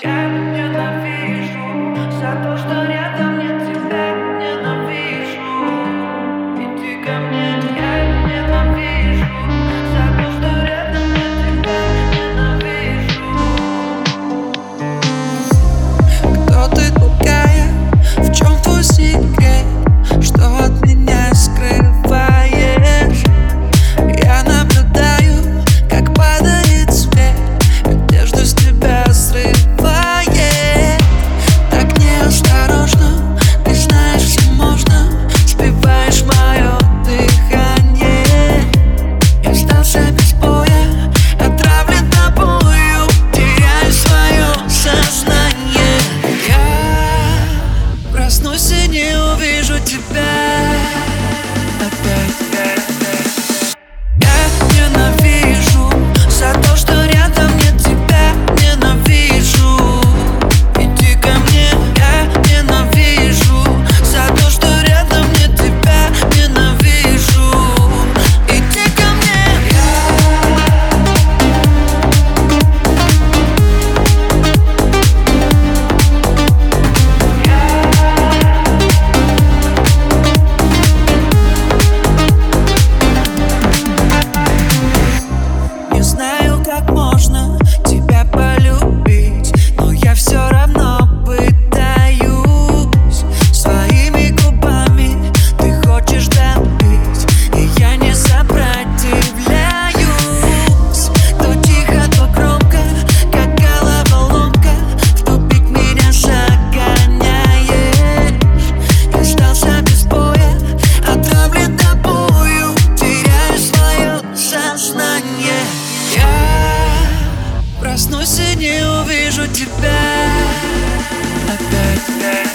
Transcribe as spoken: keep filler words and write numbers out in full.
Я ненавижу за то, что рядом нет тебя. Ненавижу, иди ко мне. Я ненавижу за то, что рядом нет тебя. Ненавижу. Кто ты такая? В чем твой секрет? Что от меня скрываешь? Я наблюдаю, как падает свет, одежду с тебя срывает. Так неосторожно, ты знаешь, все можно. Сбиваешь мое дыхание. Я остался без боя, отравлен тобою, теряю свое сознание. Я проснусь и не увижу тебя опять. Я ненавижу за то, что рядом нет тебя. Ненавижу, иди ко мне. Я ненавижу за то, что рядом нет тебя. Ненавижу, иди ко мне. Не знаю, как можно тебя полюбить, но я все равно пытаюсь. Своими губами ты хочешь добить, и я не сопротивляюсь. То тихо, то громко, как головоломка, в тупик меня загоняешь. Я остался без боя, отравлен тобою, теряю свое сознание. Я проснусь и не увижу тебя опять.